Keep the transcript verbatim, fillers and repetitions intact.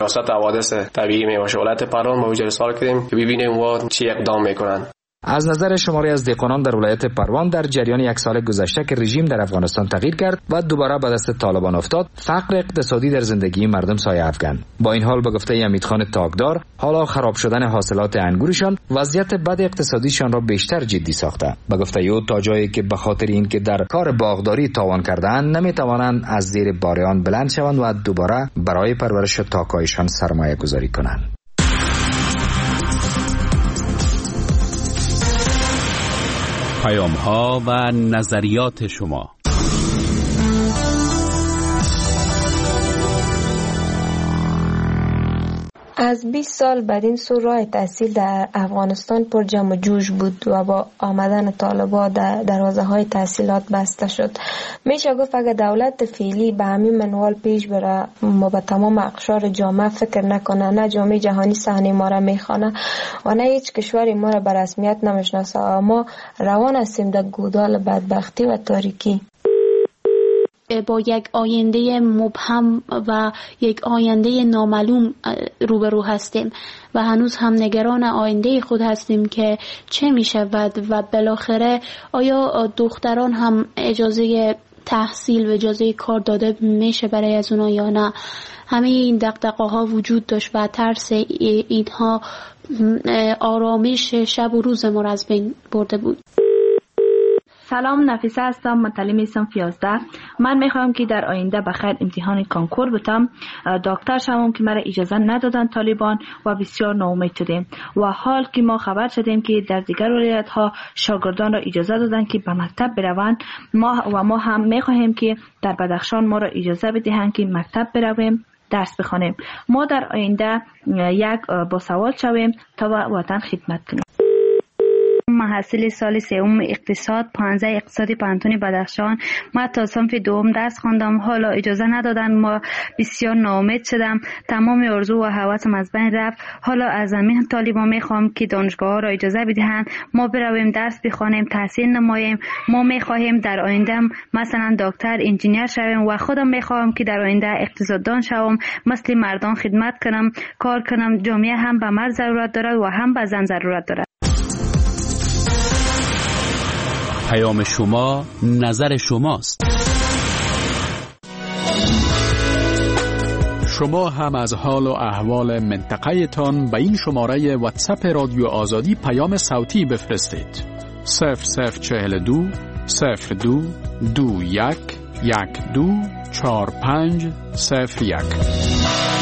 ریاست حوادث طبیعی میوه ولایت پروان ما ارسال کردیم که ببینیم و چی اقدام میکنن. از نظر شماری از دهقانان در ولایت پروان در جریان یک سال گذشته که رژیم در افغانستان تغییر کرد و دوباره به دست طالبان افتاد، فقر اقتصادی در زندگی مردم سایه افکند. با این حال به گفته امیدخان تاگدار، حالا خراب شدن حاصلات انگورشان وضعیت بد اقتصادیشان را بیشتر جدی ساخته. به گفته او تا جایی که به خاطر اینکه در کار باغداری تاوان کرده‌اند نمیتوانند از زیر بار آن بلند شوند و دوباره برای پرورش تاک‌هایشان سرمایه گذاری کنند. پیام ها و نظریات شما. از بیست سال بعد این سو راه تحصیل در افغانستان پر جمع و جوش بود و با آمدن طالبان در دروازه های تحصیلات بسته شد. میشه گفت اگر دولت فعلی به همین منوال پیش بره، ما به تمام اقشار جامعه فکر نکنه، نه جامعه جهانی صحنه ما را میخوانه و نه هیچ کشوری ما را به رسمیت نمیشناسه، ما روان هستیم در گودال بدبختی و تاریکی. با یک آینده مبهم و یک آینده نامعلوم روبرو هستیم و هنوز هم نگران آینده خود هستیم که چه می شود و بالاخره آیا دختران هم اجازه تحصیل و اجازه کار داده میشه برای از اونا یا نه. همه این دغدغه ها وجود داشت و ترس اینها آرامش شب و روز ما را از بین برده بود. سلام، نفیسه هستم، متعلم اسم یازده. من میخوام که در آینده بخیر امتحان کانکور بتم، دکتر شوم که مرا اجازه ندادن طالبان و بسیار ناامید شدیم و حال که ما خبر شدیم که در دیگر ولایت ها شاگردان را اجازه دادن که به مکتب بروند، ما و ما هم میخواهیم که در بدخشان ما را اجازه بدهند که مکتب برویم درس بخوانیم. ما در آینده یک با سوال شویم تا به وطن خدمت کنیم. محصل سال سوم اقتصاد پانزده اقتصادی پانتون بدخشان. من تا صنف دوم درس خواندم، حالا اجازه ندادن، ما بسیار ناامید شدم، تمام آرزو و هوسم از بین رفت. حالا از همین طالبان میخوام که دانشگاه ها را اجازه بدهند ما برویم درس بخوانیم، تحصیل نماییم. ما میخواهیم در آینده مثلا دکتر، انجینیر شویم و خودم میخوام که در آینده اقتصاددان شوم، مثل مردان خدمت کنم، کار کنم. جامعه هم به مرد ضرورت دارد و هم به زن ضرورت دارد. پیام شما نظر شماست. شما هم از حال و احوال منطقه تان به این شماره واتساپ رادیو آزادی پیام صوتی بفرستید. صفر صفر چهل دو صفر دو دو یک یک دو چهار پنج صفر یک.